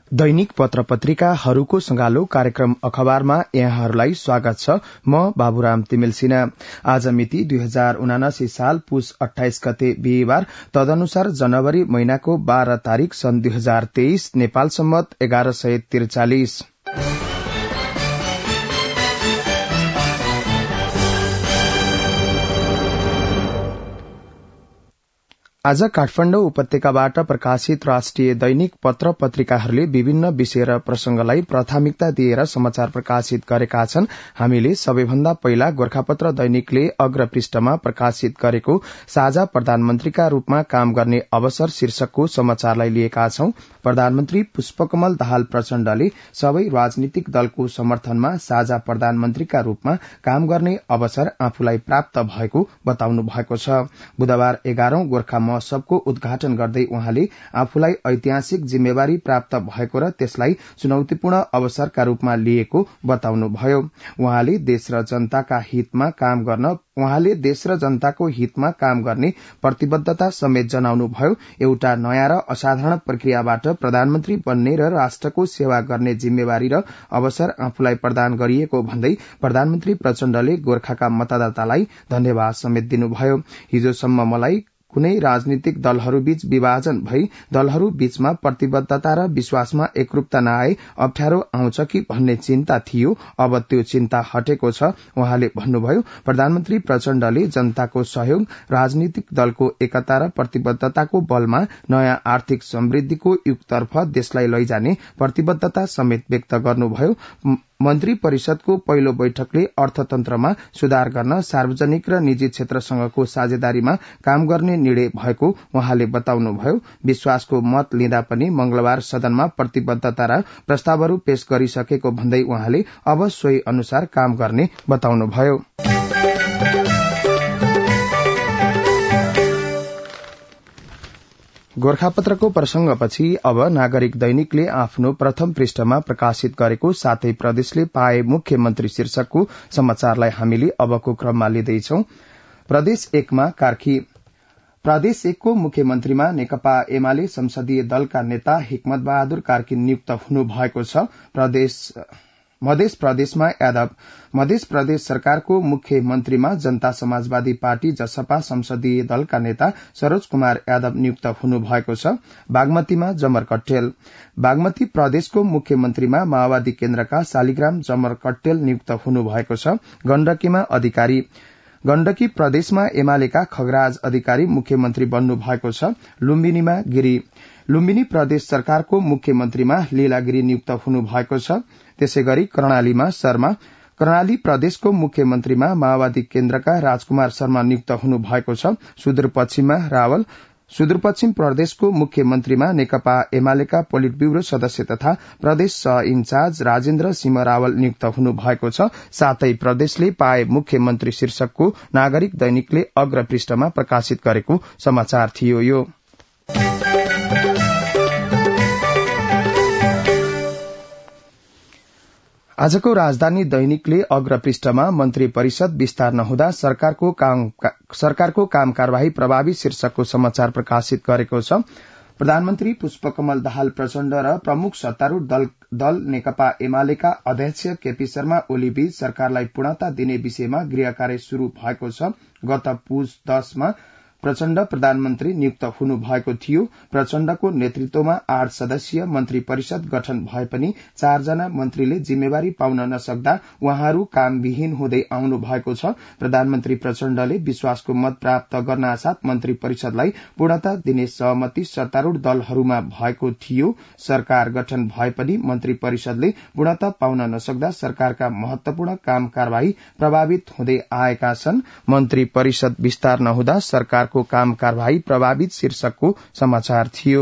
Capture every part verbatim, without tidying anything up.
दैनिक पत्र पत्रिकाहरूको संगालो कार्यक्रम अखबारमा यहाँहरूलाई स्वागत छ। म बाबुराम तिमिल सिन्हा। आज मिति दुई हजार उनासी साल पुस अठाइस गते बिहिबार, तदनुसार जनवरी महिनाको बाह्र तारीक सन् दुई हजार तेइस, नेपाल सम्मत एघार सय त्रिचालिस। आज काठमाडौँ उपत्यकाबाट प्रकाशित राष्ट्रिय दैनिक पत्र पत्रिकाहरूले विभिन्न विषय र प्रसंगलाई प्राथमिकता दिएर समाचार प्रकाशित गरेका छन्। हामीले सबैभन्दा पहिला गोरखापत्र दैनिकले अग्र पृष्ठमा प्रकाशित गरेको साझा प्रधानमन्त्रीका रूपमा काम गर्ने अवसर शीर्षकको समाचारलाई लिएका छौं। प्रधानमन्त्री पुष्पकमल दाहाल प्रचण्डले सबै राजनीतिक दलको समर्थनमा साझा प्रधानमन्त्रीका रूपमा काम गर्ने अवसर आफूलाई प्राप्त भएको बताउनु भएको छ। बुधबार एघारौं गोर्खा महोत्सवको उद्घाटन गर्दै उहाँले आफूलाई ऐतिहासिक जिम्मेवारी प्राप्त भएको र त्यसलाई चुनौतीपूर्ण अवसरका रूपमा लिएको बताउनुभयो। उहाँले देश र जनताका हितमा काम गर्न उहाँले देश र जनताको हितमा काम गर्ने प्रतिबद्धता समेत जनाउनुभयो। एउटा नयाँ र असाधारण प्रक्रियाबाट प्रधानमन्त्री बन्ने र राष्ट्रको सेवा गर्ने जिम्मेवारी र अवसर आफूलाई प्रदान गरिएको भन्दै प्रधानमन्त्री प्रचण्डले गोर्खाका मतदातालाई धन्यवाद समेत दिनुभयो। हिजोसम्म मलाई कुनै राजनीतिक दलहरूबीच विभाजन भई दलहरू बीचमा प्रतिबद्धता र विश्वासमा एकरूपता नआए अप्ठ्यारो आउँछ कि भन्ने चिन्ता थियो। अब त्यो चिन्ता हटेको छ, उहाँले भन्नुभयो। प्रधानमन्त्री प्रचण्डले जनताको सहयोग, राजनीतिक दलको एकता र प्रतिबद्धताको बलमा नयाँ आर्थिक समृद्धिको युगतर्फ देशलाई लैजाने प्रतिबद्धता समेत व्यक्त गर्नुभयो। मन्त्री परिषदको पहिलो बैठकले अर्थतन्त्रमा सुधार गर्न सार्वजनिक र निजी क्षेत्रसँगको साझेदारीमा काम गर्ने निर्णय भएको उहाँले बताउनुभयो। विश्वासको मत लिँदा पनि मंगलबार सदनमा प्रतिबद्धता र प्रस्तावहरू पेश गरिसकेको भन्दै उहाँले अब सोही अनुसार काम गर्ने बताउनुभयो। गोरखापत्रको प्रसंगपछि अब नागरिक दैनिकले आफ्नो प्रथम पृष्ठमा प्रकाशित गरेको सातै प्रदेशले पाए मुख्यमन्त्री शीर्षकको समाचारलाई हामीले अबको क्रममा लिँदैछौ। प्रदेश एकमा कार्की प्रदेश एकको मुख्यमन्त्रीमा नेकपा एमाले संसदीय दलका नेता हिक्मत बहादुर कार्की नियुक्त हुनु भएको छ। प्रदेश मध्य प्रदेशमा यादव मध्य प्रदेश सरकारको मुख्यमन्त्रीमा जनता समाजवादी पार्टी जसपा संसदीय दलका नेता सरोज कुमार यादव नियुक्त हुनु भएको छ। बागमतीमा जमर कट्टेल बागमती प्रदेशको मुख्यमन्त्रीमा माओवादी केन्द्रका शालिग्राम जमर कट्टेल नियुक्त हुनु भएको छ। गण्डकीमा अधिकारी गण्डकी प्रदेशमा एमालेका खगराज अधिकारी मुख्यमन्त्री बन्नु भएको छ। लुम्बिनीमा गिरी लुम्बिनी प्रदेश सरकारको मुख्यमन्त्रीमा लीला गिरी नियुक्त हुनु भएको छ। त्यसैगरी कर्णालीमा शर्मा कर्णाली प्रदेशको मुख्यमन्त्रीमा माओवादी केन्द्रका राजकुमार शर्मा नियुक्त हुनु भएको छ। सुदूरपश्चिममा रावल सुदूरपश्चिम प्रदेशको मुख्यमन्त्रीमा नेकपा एमालेका पोलिट ब्यूरो सदस्य तथा प्रदेश सह इन्चार्ज राजेन्द्र सिंह रावल नियुक्त हुनु भएको छ। सातै प्रदेशले पाए मुख्यमन्त्री शीर्षकको नागरिक दैनिकले अग्र पृष्ठमा प्रकाशित गरेको समाचार थियो। यो आजको राजधानी दैनिकले अग्र पृष्ठमा मन्त्री परिषद विस्तार नहुँदा सरकारको काम सरकारको काम कारवाही प्रभावित शीर्षकको समाचार प्रकाशित गरेको छ। प्रधानमन्त्री पुष्पकमल दाहाल प्रचण्ड र प्रमुख सत्तारूढ़ दल, दल नेकपा एमालेका अध्यक्ष केपी शर्मा ओली बीच सरकारलाई पूर्णता दिने विषयमा गृह कार्य शुरू भएको छ। गत पुस दशमा प्रचण्ड प्रधानमन्त्री नियुक्त हुनु भएको थियो। प्रचण्डको नेतृत्वमा आठ सदस्यीय मन्त्री परिषद गठन भए पनि चारजना मन्त्रीले जिम्मेवारी पाउन नसक्दा उहाँहरू कामविहीन हुँदै आउनु भएको छ। प्रधानमन्त्री प्रचण्डले विश्वासको मत प्राप्त गर्नासाथ मन्त्री परिषदलाई पूर्णता दिने सहमति सत्तारूढ़ दलहरूमा भएको थियो। सरकार गठन भए पनि मन्त्री परिषदले पूर्णता पाउन नसक्दा सरकारका महत्वपूर्ण काम कारवाही प्रभावित हुँदै आएका छन्। मन्त्री परिषद विस्तार नहुँदा सरकार को काम कारवाही प्रभावित शीर्षकको समाचार थियो।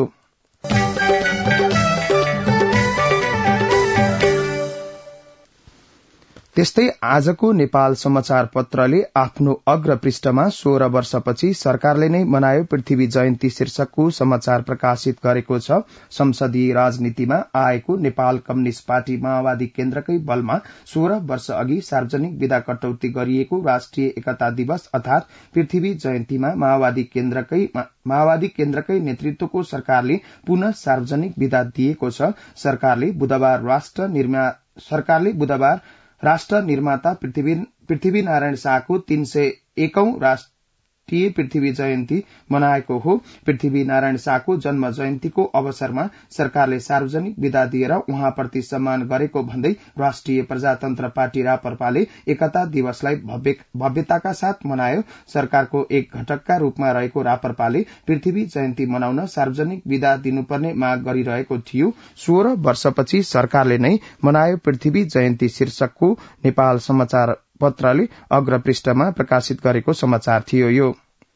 त्यस्तै आजको नेपाल समाचार पत्रले आफ्नो अग्र पृष्ठमा सोह्र वर्षपछि सरकारले नै मनायो पृथ्वी जयन्ती शीर्षकको समाचार प्रकाशित गरेको छ। संसदीय राजनीतिमा आएको नेपाल कम्युनिष्ट पार्टी माओवादी केन्द्रकै बलमा सोह्र वर्ष अघि सार्वजनिक विदा कटौती गरिएको राष्ट्रिय एकता दिवस अर्थात पृथ्वी जयन्तीमा माओवादी केन्द्रकै माओवादी केन्द्रकै नेतृत्वको सरकारले पुनः सार्वजनिक विदा दिएको छ। सरकारले बुधबार राष्ट्र निर्मा सरकारले बुधबार राष्ट्र निर्माता पृथ्वी पृथ्वीनारायण शाहको तीन सय एकौं राष्ट्रिय पृथ्वी जयन्ती मनाएको हो। पृथ्वीनारायण शाहको जन्म जयन्तीको अवसरमा सरकारले सार्वजनिक विदा दिएर उहाँप्रति सम्मान गरेको भन्दै राष्ट्रिय प्रजातन्त्र पार्टी राप्रपाले एकता दिवसलाई भव्यताका साथ मनायो। सरकारको एक घटकका रूपमा रहेको राप्रपाले पृथ्वी जयन्ती मनाउन सार्वजनिक विदा दिनुपर्ने माग गरिरहेको थियो। सोह्र वर्षपछि सरकारले नै मनायो पृथ्वी जयन्ती शीर्षकको नेपाल समाचार पत्रले अग्र पृष्ठमा प्रकाशित गरेको समाचार थियो। यो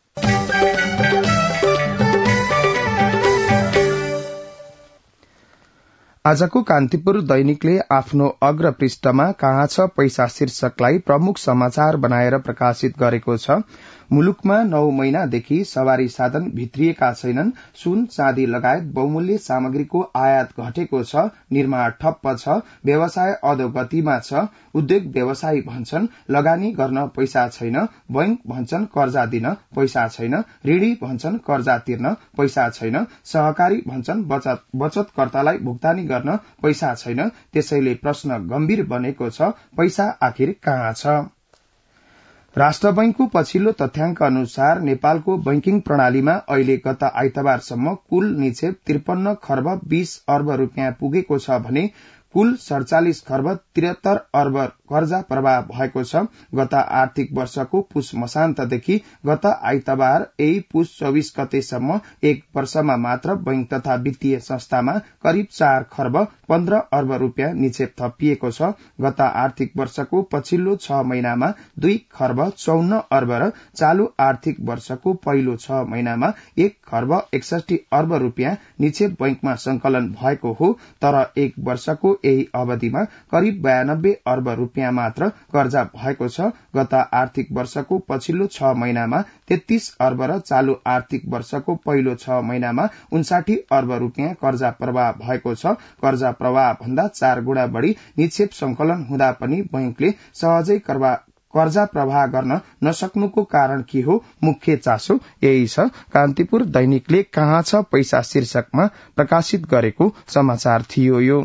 आजको कान्तिपुर दैनिकले आफ्नो अग्र पृष्ठमा कहाँ छ पैसा शीर्षकलाई प्रमुख समाचार बनाएर प्रकाशित गरेको छ। मुलुकमा नौ महिनादेखि सवारी साधन भित्रिएका छैनन्। सुन चाँदी लगायत बहुमूल्य सामग्रीको आयात घटेको छ। निर्माण ठप्प छ। व्यवसाय अधोगतिमा छ। उद्योग व्यवसायी भन्छन् लगानी गर्न पैसा छैन। बैंक भन्छन् कर्जा दिन पैसा छैन। ऋणी भन्छन् कर्जा तिर्न पैसा छैन। सहकारी भन्छन् बचत बचतकर्तालाई भुक्तानी गर्न पैसा छैन। त्यसैले प्रश्न गम्भीर बनेको छ, पैसा आखिर कहाँ छ? राष्ट्र बैंकको पछिल्लो तथ्याङ्क अनुसार नेपालको बैंकिङ प्रणालीमा अहिले गत आइतबारसम्म कुल निक्षेप त्रिपन्न खर्ब बीस अर्ब रूपियाँ पुगेको छ भने कुल सड़चालिस खर्ब त्रिहत्तर अर्ब कर्जा प्रवाह भएको छ। गत आर्थिक वर्षको पुष मसान्तदेखि गत आइतबार यही पुष चौबीस गतेसम्म एक वर्षमा मात्र बैंक तथा वित्तीय संस्थामा करिब चार खर्ब पन्ध्र अर्ब रूपियाँ निक्षेप थपिएको छ। गत आर्थिक वर्षको पछिल्लो छ महिनामा दुई खर्ब चौन्न अर्ब र चालू आर्थिक वर्षको पहिलो छ महिनामा एक खर्ब एकसठी अर्ब रूपियाँ निक्षेप बैंकमा संकलन भएको हो। तर एक वर्षको यही अवधिमा करिब बयानब्बे अर्ब रूपियाँ मात्र कर्जा भएको छ। गत आर्थिक वर्षको पछिल्लो छ महिनामा तेत्तीस अर्ब र चालू आर्थिक वर्षको पहिलो छ महिनामा उन्साठी अर्ब रूपियाँ कर्जा प्रवाह भएको छ। कर्जा प्रवाह भन्दा चार गुणा बढ़ी निक्षेप संकलन हुँदा पनि बैंकले सहजै कर्जा प्रवाह गर्न नसक्नुको कारण के हो? मुख्य चासो यही छ। कान्तिपुर दैनिकले कहाँ छ पैसा शीर्षकमा प्रकाशित गरेको समाचार थियो। यो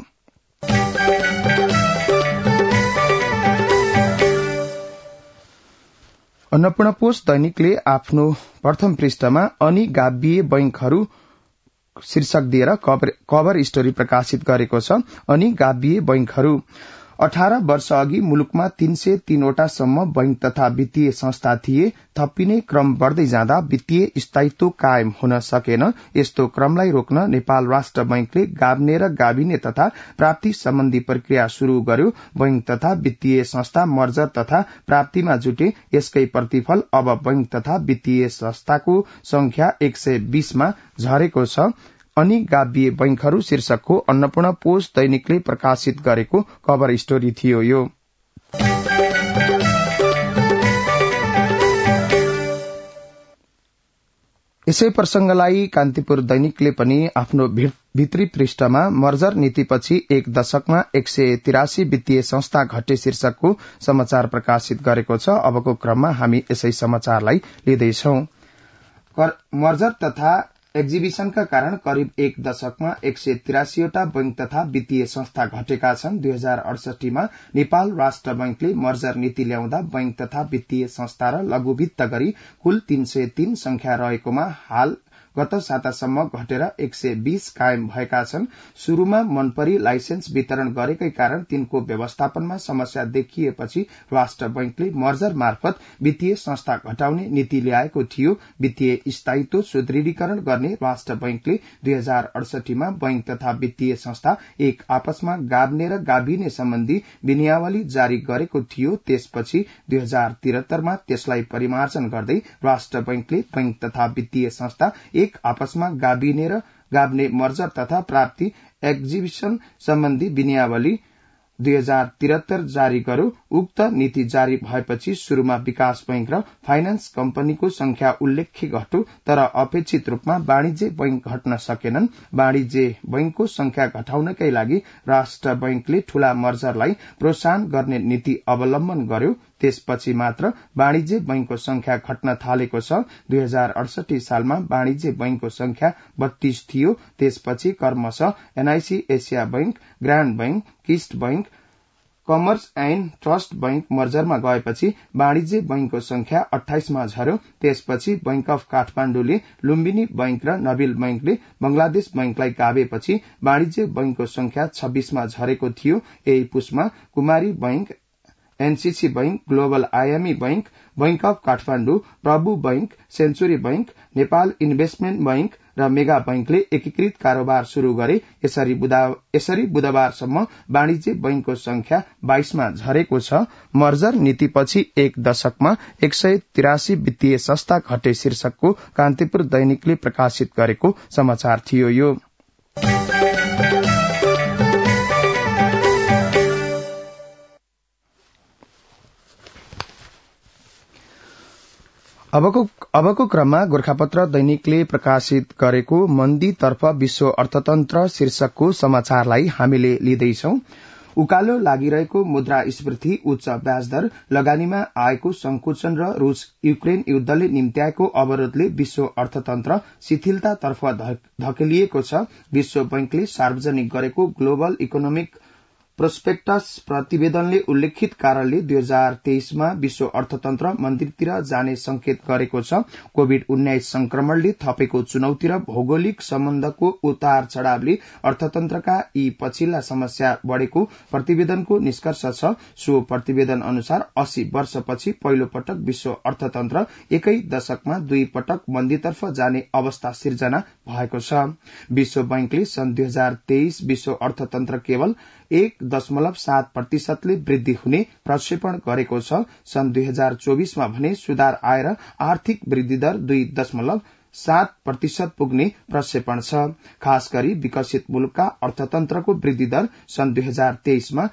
अन्नपूर्ण पोस्ट दैनिकले आफ्नो प्रथम पृष्ठमा अनि गाभिए बैंकहरू शीर्षक दिएर कभर स्टोरी प्रकाशित गरेको छ। अनि गाभिए बैंकहरू अठार वर्ष अघि मुलुकमा तीन सय तीनवटा सम्म बैंक तथा वित्तीय संस्था थिए। थपिने क्रम बढ़दै जाँदा वित्तीय स्थायित्व कायम हुन सकेन। यस्तो क्रमलाई रोक्न नेपाल राष्ट्र बैंकले गाभ्ने र गाभिने तथा प्राप्ति सम्बन्धी प्रक्रिया शुरू गर्यो। बैंक तथा वित्तीय संस्था मर्जर तथा प्राप्तिमा जुटे। यसकै प्रतिफल अब बैंक तथा वित्तीय संस्थाको संख्या एक सय बीसमा झरेको छ। अनि गाभिए बैंकहरू शीर्षकको अन्नपूर्ण पोस्ट दैनिकले प्रकाशित गरेको कभर स्टोरी थियो। यो यसै प्रसंगलाई कान्तिपुर दैनिकले पनि आफ्नो भित्री पृष्ठमा मर्जर नीतिपछि एक दशकमा एक सय तिरासी वित्तीय संस्था घटे शीर्षकको समाचार प्रकाशित गरेको छ। अबको क्रममा हामी यसै समाचारलाई लिँदैछौ। मर्जर तथा एक्जिबिशनका कारण करिब एक दशकमा एक सय तिरासीवटा बैंक तथा वित्तीय संस्था घटेका छन्। दुई हजार अडसठीमा नेपाल राष्ट्र बैंकले मर्जर नीति ल्याउँदा बैंक तथा वित्तीय संस्था र लघुवित्त गरी कुल तीन सय तीन संख्या रहेकोमा हाल गत सातासम्म घटेर एक सय बीस कायम भएका छन्। शुरूमा मनपरी लाइसेन्स वितरण गरेकै कारण तिनको व्यवस्थापनमा समस्या देखिएपछि राष्ट्र बैंकले मर्जर मार्फत वित्तीय संस्था घटाउने नीति ल्याएको थियो। वित्तीय स्थायित्व सुदृढीकरण गर्ने राष्ट्र बैंकले दुई हजार अडसठीमा बैंक तथा वित्तीय संस्था एक आपसमा गाभ्ने र गाभिने सम्बन्धी विनियावली जारी गरेको थियो। त्यसपछि दुई हजार त्रिहत्तरमा त्यसलाई परिमार्जन गर्दै राष्ट्र बैंकले बैंक तथा वित्तीय संस्था एक आपसमा गाभिने र गाभ्ने मर्जर तथा प्राप्ति एक्जिबिशन सम्बन्धी विनियावली दुई हजार त्रिहत्तर जारी गर्यो। उक्त नीति जारी भएपछि शुरूमा विकास बैंक र फाइनान्स कम्पनीको संख्या उल्लेख्य घट्यो, तर अपेक्षित रूपमा वाणिज्य बैंक घट्न सकेनन्। वाणिज्य बैंकको संख्या घटाउनकै लागि राष्ट्र बैंकले ठूला मर्जरलाई प्रोत्साहन गर्ने नीति अवलम्बन गर्यो। त्यसपछि मात्र वाणिज्य बैंकको संख्या घट्न थालेको छ। दुई हजार अडसठी सालमा वाणिज्य बैंकको संख्या बत्तीस थियो। त्यसपछि क्रमशः NIC Asia bank, grand bank, Kist bank, commerce and trust bank मर्जरमा गएपछि वाणिज्य बैंकको संख्या अठाइसमा झर्यो। त्यसपछि बैंक अफ काठमाण्डुले लुम्बिनी बैंक र नबिल बैंकले बंगलादेश बैंकलाई गाभेपछि वाणिज्य बैंकको संख्या छब्बीसमा झरेको थियो। यही पुसमा Kumari bank, NCC bank, global IME bank, bank of Kathmandu, Prabhu bank, century bank, Nepal investment bank र मेगा बैंकले एकीकृत कारोबार शुरू गरे। यसरी यसरी बुधबारसम्म वाणिज्य बैंकको संख्या बाइसमा झरेको छ। मर्जर नीतिपछि एक दशकमा एक सय तिरासी वित्तीय संस्था घटे शीर्षकको कान्तिपुर दैनिकले प्रकाशित गरेको समाचार थियो। यो अबको अबको क्रममा गोर्खापत्र दैनिकले प्रकाशित गरेको मन्दीतर्फ विश्व अर्थतन्त्र शीर्षकको समाचारलाई हामीले लिँदैछौं। उकालो लागिरहेको मुद्रास्फीति, उच्च ब्याजदर, लगानीमा आएको संकुचन र रूस युक्रेन युद्धले निम्त्याएको अवरोधले विश्व अर्थतन्त्र शिथिलतातर्फ धकेलिएको छ। विश्व बैंकले सार्वजनिक गरेको ग्लोबल इकोनोमिक प्रोस्पेक्टस प्रतिवेदनले उल्लेखित कारणले दुई हजार तेइसमा विश्व अर्थतन्त्र मन्दीतिर जाने संकेत गरेको छ। कोविड उन्नाइस संक्रमणले थपेको चुनौती र भौगोलिक सम्बन्धको उतार चढ़ावले अर्थतन्त्रका यी पछिल्ला समस्या बढ़ेको प्रतिवेदनको निष्कर्ष छ। सो प्रतिवेदन अनुसार अस्सी वर्षपछि पहिलो पटक विश्व अर्थतन्त्र एकै दशकमा दुई पटक मन्दीतर्फ जाने अवस्था सिर्जना भएको छ। विश्व बैंकले सन् दुई हजार तेइस विश्व अर्थतन्त्र केवल एक दशमलव सात प्रतिशतले वृद्धि हुने प्रक्षेपण गरेको छ। सन् दुई हजार चौबीसमा भने सुधार आएर आर्थिक वृद्धि दर दुई दशमलव सात प्रतिशत पुग्ने प्रक्षेपण छ। खास गरी विकसित मुलुकका अर्थतन्त्रको वृद्धि दर सन् दुई हजार तेइसमा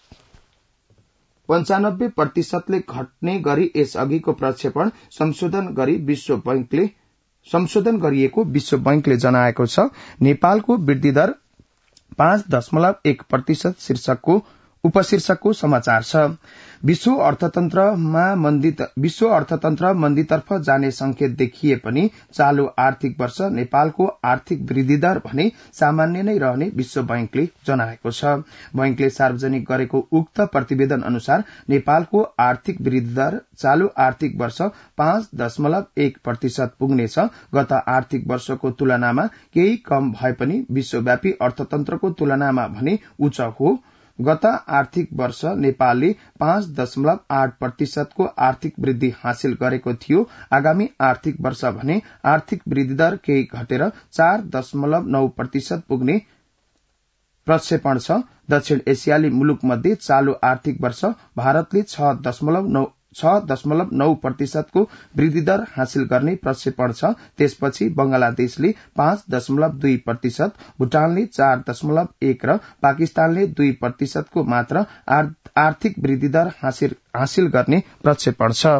पञ्चानब्बे प्रतिशतले घट्ने गरी यसअघिको प्रक्षेपण संशोधन गरी विश्व बैंकले संशोधन गरिएको विश्व बैंकले जनाएको छ। नेपालको वृद्धि दर पाँच दशमलव एक प्रतिशत शीर्षकको उपशीर्षकको समाचार छ। विश्व अर्थतन्त्रमा मन्दी विश्व अर्थतन्त्र मन्दीतर्फ जाने संकेत देखिए पनि चालू आर्थिक वर्ष नेपालको आर्थिक वृद्धि दर भने सामान्य नै रहने विश्व बैंकले जनाएको छ। बैंकले सार्वजनिक गरेको उक्त प्रतिवेदन अनुसार नेपालको आर्थिक वृद्धि दर चालू आर्थिक वर्ष पाँच दशमलव एक प्रतिशत पुग्नेछ। गत आर्थिक वर्षको तुलनामा केही कम भए पनि विश्वव्यापी अर्थतन्त्रको तुलनामा भने उच्च हो। गत आर्थिक वर्ष नेपालले पाँच दशमलव आठ प्रतिशतको आर्थिक वृद्धि हासिल गरेको थियो। आगामी आर्थिक वर्ष भने आर्थिक वृद्धि दर केही घटेर चार दशमलव नौ प्रतिशत पुग्ने प्रक्षेपण छ। दक्षिण एसियाली मुलुक मध्ये चालू आर्थिक वर्ष भारतले छ दशमलव नौ छ दशमलव नौ प्रतिशतको वृद्धि दर हासिल गर्ने प्रक्षेपण छ। त्यसपछि बंगलादेशले पाँच दशमलव दुई प्रतिशत, भूटानले चार दशमलव एक र पाकिस्तानले दुई प्रतिशतको मात्र आर्थिक वृद्धि दर हासिल गर्ने प्रक्षेपण छ।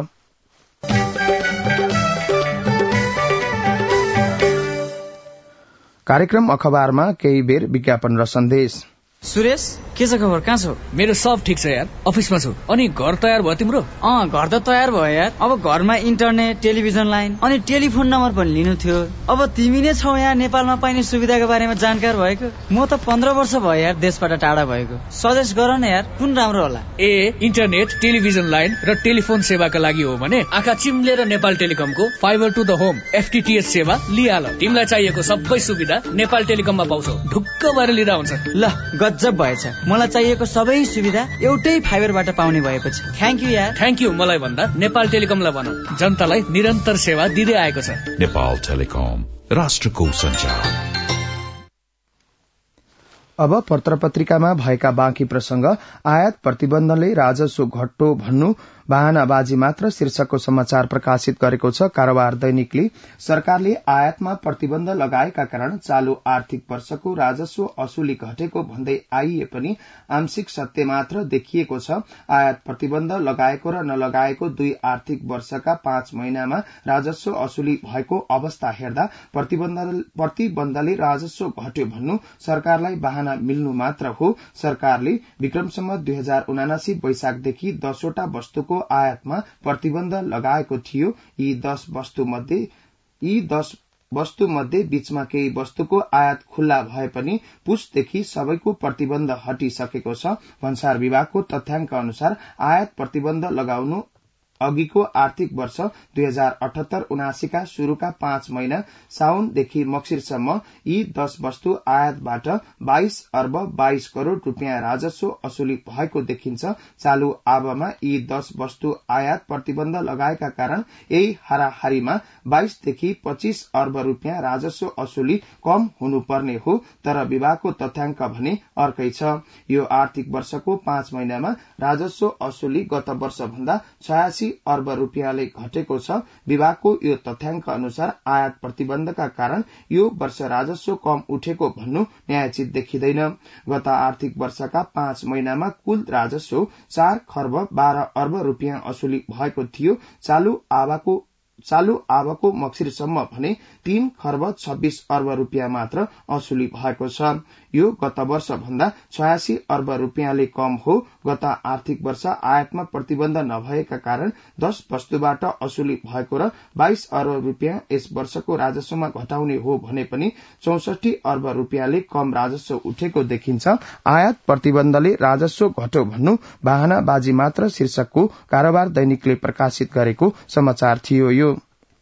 कार्यक्रम अखबारमा केही बेर विज्ञापन र सन्देश। सुरेश, के छ खबर? कहाँ छौ? मेरो सब ठिक छ यार, अफिसमा छु। अनि घर तयार भयो तिम्रो? अँ, घर त तयार भयो यार। अब घरमा इन्टरनेट, टेलिभिजन लाइन अनि टेलिफोन नम्बर पनि लिनु थियो। अब तिमी नै छौ यहाँ नेपालमा पाइने सुविधाको बारेमा जानकार भएको। म त पन्ध्र वर्ष भयो यार देशबाट टाढा भएको। सजेस्ट गर न यार, कुन राम्रो होला? ए इन्टरनेट, टेलिभिजन लाइन र टेलिफोन सेवाका लागि हो भने आँखा चिम्लेर नेपाल टेलिकमको fibre to the home FTTH सेवा लिहाल। तिमीलाई चाहिएको सबै सुविधा नेपाल टेलिकममा पाउँछौ। ढुक्क भएर लिँदा हुन्छ। ल, गजब भएछ। मलाई चाहिएको सबै सुविधा एउटै फाइबरबाट पाउने भएपछि थ्याङ्क यू यार। थ्याङ्क यू मलाई भन्दा नेपाल टेलिकमलाई भन, जनतालाई निरन्तर सेवा दिँदै आएको छ। नेपाल टेलिकम, राष्ट्रको सञ्चार। अब पत्रपत्रिकामा भएका बाँकी प्रसंग। आयात प्रतिबन्धले राजस्व घट्टो भन्नु बहानाबाजी मात्र शीर्षकको समाचार प्रकाशित गरेको छ। कारोबार दैनिकले सरकारले आयातमा प्रतिबन्ध लगाएका कारण चालू आर्थिक वर्षको राजस्व असुली घटेको भन्दै आइए पनि आंशिक सत्य मात्र देखिएको छ। आयात प्रतिबन्ध लगाएको र नलगाएको दुई आर्थिक वर्षका पाँच महिनामा राजस्व असुली भएको अवस्था हेर्दा प्रतिबन्धले राजस्व घट्यो भन्नु सरकारलाई बहाना मिल्नु मात्र हो। सरकारले विक्रमसम्म दुई हजार उनासी वैशाखदेखि दसवटा वस्तुको आयातमा प्रतिबन्ध लगाएको थियो। यी दस वस्तु मध्ये यी दस वस्तु मध्ये बीचमा केही वस्तुको आयात खुल्ला भए पनि पुसदेखि सबैको प्रतिबन्ध हटिसकेको छ। भन्सार विभागको तथ्याङ्क अनुसार आयात प्रतिबन्ध लगाउनु अघिको आर्थिक वर्ष दुई हजार अठहत्तर उनासीका शुरूका पाँच महिना साउनदेखि मक्सिरसम्म यी दस वस्तु आयातबाट बाइस अर्ब बाइस करोड़ रूपियाँ राजस्व असुली भएको देखिन्छ। चालू आबमा यी दस वस्तु आयात प्रतिबन्ध लगाएका कारण यही हाराहारीमा बाइसदेखि पच्चीस अर्ब रूपियाँ राजस्व असुली कम हुनुपर्ने हो। तर विभागको तथ्याङ्क भने अर्कै छ। यो आर्थिक वर्षको पाँच महिनामा राजस्व असुली गत वर्ष भन्दा छयासी अर्ब रूपियाँले घटेको छ। विभागको यो तथ्याङ्क अनुसार आयात प्रतिबन्धका कारण यो वर्ष राजस्व कम उठेको भन्नु न्यायोचित देखिँदैन। गत आर्थिक वर्षका पाँच महिनामा कुल राजस्व चार खर्ब बाह्र अर्ब रूपियाँ असुली भएको थियो। चालू आवाको चालू आवाको मक्सिरसम्म भने तीन खर्ब छब्बीस अर्ब रूपियाँ मात्र असुली भएको छ। यो गत वर्ष भन्दा छयासी अर्ब रूपियाँले कम हो। गत आर्थिक वर्ष आयातमा प्रतिबन्ध नभएका कारण दस वस्तुबाट असुली भएको र बाइस अर्ब रूपियाँ यस वर्षको राजस्वमा घटाउने हो भने पनि चौसठी अर्ब रूपियाँले कम राजस्व उठेको देखिन्छ। आयात प्रतिबन्धले राजस्व घट्यो भन्नु बहानाबाजी मात्र शीर्षकको कारोबार दैनिकले प्रकाशित गरेको समाचार थियो। यो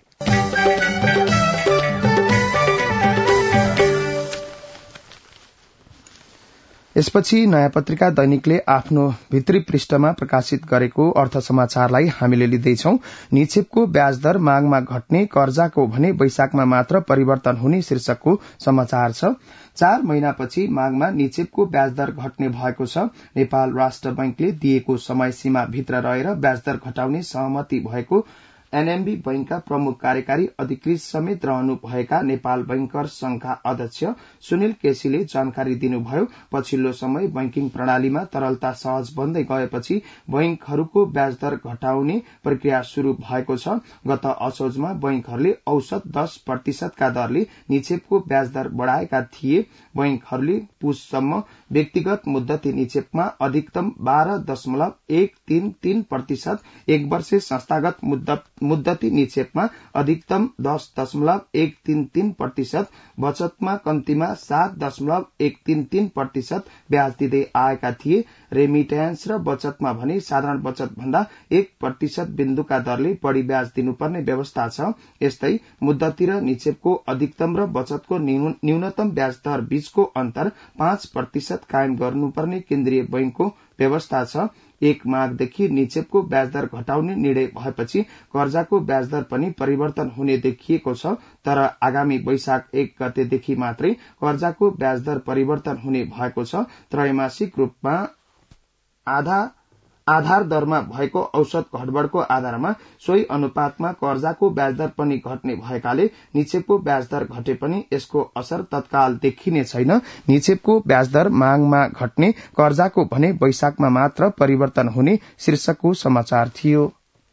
यसपछि नयाँ पत्रिका दैनिकले आफ्नो भित्री पृष्ठमा प्रकाशित गरेको अर्थ समाचारलाई हामीले लिँदैछौ। निक्षेपको ब्याज दर मागमा घट्ने, कर्जाको भने वैशाखमा मात्र परिवर्तन हुने शीर्षकको समाचार छ। चार महिनापछि मागमा निक्षेपको ब्याज दर घट्ने भएको छ। नेपाल राष्ट्र बैंकले दिएको समय सीमा भित्र रहेर ब्याज दर घटाउने सहमति भएको एनएमबी बैंकका प्रमुख कार्यकारी अधिकृत समेत रहनु भएका नेपाल बैंकर्स संघका अध्यक्ष सुनिल केसीले जानकारी दिनुभयो। पछिल्लो समय बैंकिङ प्रणालीमा तरलता सहज बन्दै गएपछि बैंकहरूको ब्याज दर घटाउने प्रक्रिया शुरू भएको छ। गत असोजमा बैंकहरूले औसत दस प्रतिशतका दरले निक्षेपको ब्याज दर बढ़ाएका थिए। बैंकहरूले पुससम्म व्यक्तिगत मुद्दती निक्षेपमा अधिकतम बाह्र दशमलव एक तीन तीन प्रतिशत, एक वर्षे संस्थागत मुद्दती निक्षेपमा अधिकतम दस दशमलव एक तीन तीन प्रतिशत, बचतमा कम्तीमा सात दशमलव एक तीन तीन प्रतिशत ब्याज दिँदै आएका थिए। रेमिट्यान्स र बचतमा भने साधारण बचत भन्दा एक प्रतिशत बिन्दुका दरले बढ़ी ब्याज दिनुपर्ने व्यवस्था छ। यस्तै मुद्दती र निक्षेपको अधिकतम र बचतको न्यूनतम ब्याज दर बीचको अन्तर पाँच प्रतिशत कायम गर्नुपर्ने केन्द्रीय बैंकको व्यवस्था छ। एक माघदेखि निक्षेपको ब्याज दर घटाउने निर्णय भएपछि कर्जाको ब्याज दर पनि परिवर्तन हुने देखिएको छ। तर आगामी वैशाख एक गतेदेखि मात्रै कर्जाको ब्याज दर परिवर्तन हुने भएको छ। त्रैमासिक रूपमा आधा आधार दरमा भएको औसत घटबढ़को आधारमा सोही अनुपातमा कर्जाको ब्याज दर पनि घट्ने भएकाले निक्षेपको ब्याज दर घटे पनि यसको असर तत्काल देखिने छैन। निक्षेपको ब्याज दर मागमा घट्ने, कर्जाको भने वैशाखमा मात्र परिवर्तन हुने शीर्षकको समाचार थियो।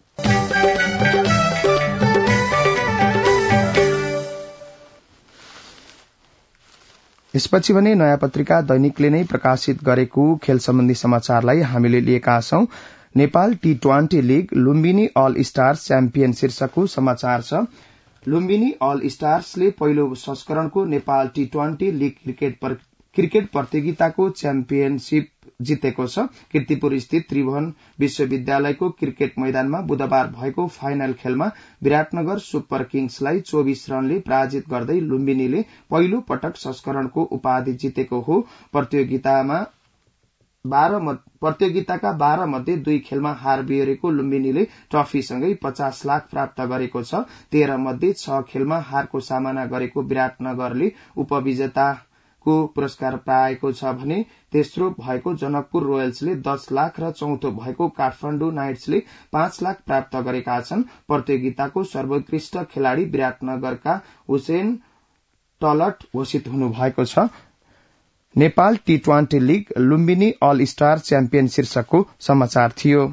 यसपछि भने नयाँ पत्रिका दैनिकले नै प्रकाशित गरेको खेल सम्बन्धी समाचारलाई हामीले लिएका छौं। Nepal T twenty league Lumbini all stars champion शीर्षकको समाचार छ। लुम्बिनी अल स्टार्सले पहिलो संस्करणको Nepal T twenty league cricket cricket प्रतियोगिताको च्याम्पियनशीप जितेको छ। कीर्तिपुर स्थित त्रिभुवन विश्वविद्यालयको क्रिकेट मैदानमा बुधबार भएको फाइनल खेलमा विराटनगर सुपर किङ्सलाई चौबीस रनले पराजित गर्दै लुम्बिनीले पहिलो पटक संस्करणको उपाधि जितेको हो। प्रतियोगितामा प्रतियोगिताका बाह्र मध्ये दुई खेलमा हार बिहोरेको लुम्बिनीले ट्रफीसँगै पचास लाख प्राप्त गरेको छ। तेह्र मध्ये छ खेलमा हारको सामना गरेको विराटनगरले उपविजेता को पुरस्कार पाएको छ भने तेस्रो भएको जनकपुर रोयल्सले दस लाख र चौथो भएको काठमाडौँ नाइट्सले पाँच लाख प्राप्त गरेका छन्। प्रतियोगिताको सर्वोत्कृष्ट खेलाड़ी विराटनगरका हुसेन टलट घोषित हुनुभएको छ। Nepal T twenty league Lumbini all star champion शीर्षकको समाचार थियो।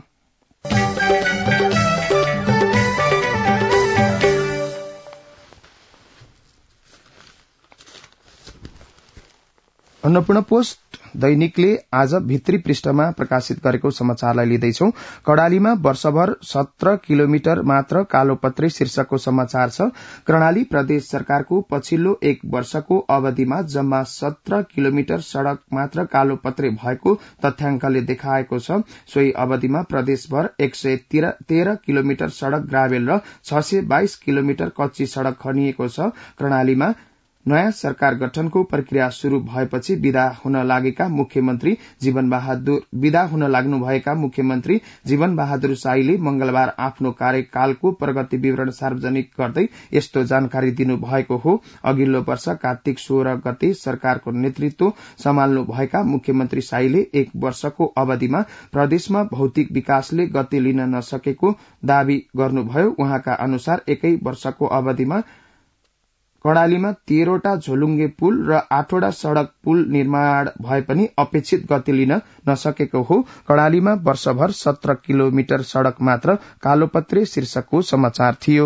अन्नपूर्ण पोस्ट दैनिकले आज भित्री पृष्ठमा प्रकाशित गरेको समाचारलाई लिँदैछौ। कर्णालीमा वर्षभर सत्र किलोमिटर मात्र कालोपत्रे शीर्षकको समाचार छ। कर्णाली प्रदेश सरकारको पछिल्लो एक वर्षको अवधिमा जम्मा सत्र किलोमिटर सड़क मात्र कालोपत्रे भएको तथ्याङ्कले देखाएको छ। सोही अवधिमा प्रदेशभर एक सय तेह्र किलोमिटर सड़क ग्राभेल र छ सय बाइस किलोमिटर कच्ची सड़क खनिएको छ। कर्णालीमा नयाँ सरकार गठनको प्रक्रिया शुरू भएपछि विदा हुन लागेका मुख्यमन्त्री जीवन बहादुर विदा हुन लाग्नुभएका मुख्यमन्त्री जीवन बहादुर शाहीले मंगलबार आफ्नो कार्यकालको प्रगति विवरण सार्वजनिक गर्दै यस्तो जानकारी दिनुभएको हो। अघिल्लो वर्ष कार्तिक सोह्र गते सरकारको नेतृत्व सम्हाल्नु भएका मुख्यमन्त्री शाहीले एक वर्षको अवधिमा प्रदेशमा भौतिक विकासले गति लिन नसकेको दावी गर्नुभयो। उहाँका अनुसार एकै वर्षको अवधिमा कर्णालीमा तेह्रवटा झोलुङ्गे पुल र आठवटा सड़क पुल निर्माण भए पनि अपेक्षित गति लिन नसकेको हो। कर्णालीमा वर्षभर सत्र किलोमिटर सड़क मात्र कालोपत्रे शीर्षकको समाचार थियो।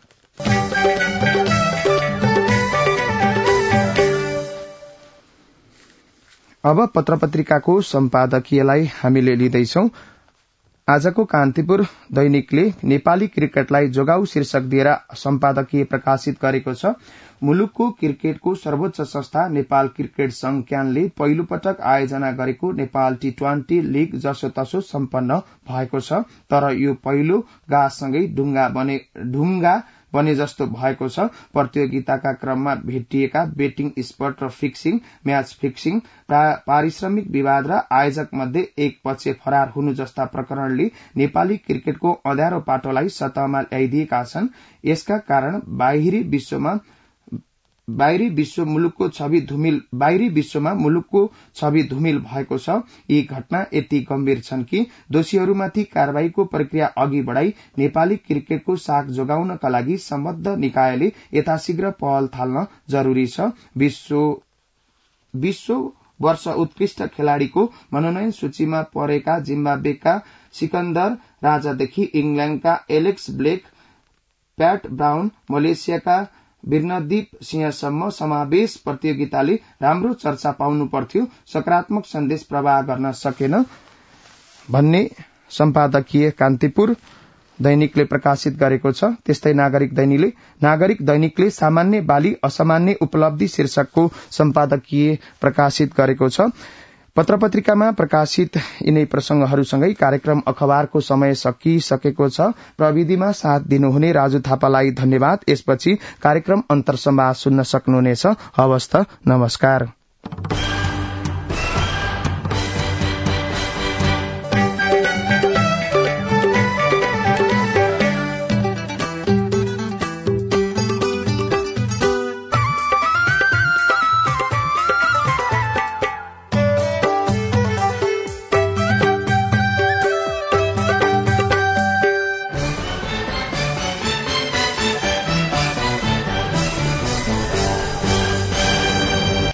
अब पत्र पत्रिकाको सम्पादकीयलाई हामीले लिँदैछौ। आजको कान्तिपुर दैनिकले नेपाली क्रिकेटलाई जोगाउ शीर्षक दिएर सम्पादकीय प्रकाशित गरेको छ। मुलुकको क्रिकेटको सर्वोच्च संस्था नेपाल क्रिकेट संघ क्यानले पहिलो पटक आयोजना गरेको नेपाल टी ट्वेन्टी लीग जसोतसो सम्पन्न भएको छ। तर यो पहिलो गासँगै ढुङ्गा बने ढुङ्गा बने जस्तो भएको छ। प्रतियोगिताका क्रममा भेटिएका बेटिङ स्पट र फिक्सिङ, म्याच फिक्सिङ, पारिश्रमिक विवाद र आयोजक मध्ये एक पक्ष फरार हुनु जस्ता प्रकरणले नेपाली क्रिकेटको अँध्यारो पाटोलाई सतहमा ल्याइदिएका छन्। यसका कारण बाहिरी विश्वमा बाहिरी विश्व मुलुकको छवि धुमिल बाहिरी विश्वमा मुलुकको छवि धुमिल भएको छ। यी घटना यति गम्भीर छन् कि दोषीहरूमाथि कारवाहीको प्रक्रिया अघि बढ़ाई नेपाली क्रिकेटको साख जोगाउनका लागि सम्बद्ध निकायले यथाशीघ्र पहल थाल्न जरूरी छ। विश्व विश्व वर्ष उत्कृष्ट खेलाड़ीको मनोनयन सूचीमा परेका जिम्बाब्वेका सिकन्दर राजादेखि इंग्ल्याण्डका एलेक्स ब्लेक, प्याट ब्राउन, मलेसियाका बिर्नदीप सिंहसम्म समावेश प्रतियोगिताले राम्रो चर्चा पाउनु पर्थ्यो। सकारात्मक सन्देश प्रवाह गर्न सकेन भन्ने सम्पादकीय कान्तिपुर दैनिकले प्रकाशित गरेको छ। त्यस्तै नागरिक दैनिकले नागरिक दैनिकले सामान्य बाली असामान्य उपलब्धि शीर्षकको सम्पादकीय प्रकाशित गरेको छ। पत्र पत्रिकामा प्रकाशित यिनै प्रसंगहरूसँगै कार्यक्रम अखबारको समय सकिसकेको छ। प्रविधिमा साथ दिनुहुने राजु थापालाई धन्यवाद। यसपछि कार्यक्रम अन्तर्संवाद सुन्न सक्नुहुनेछ। हवस् त, नमस्कार।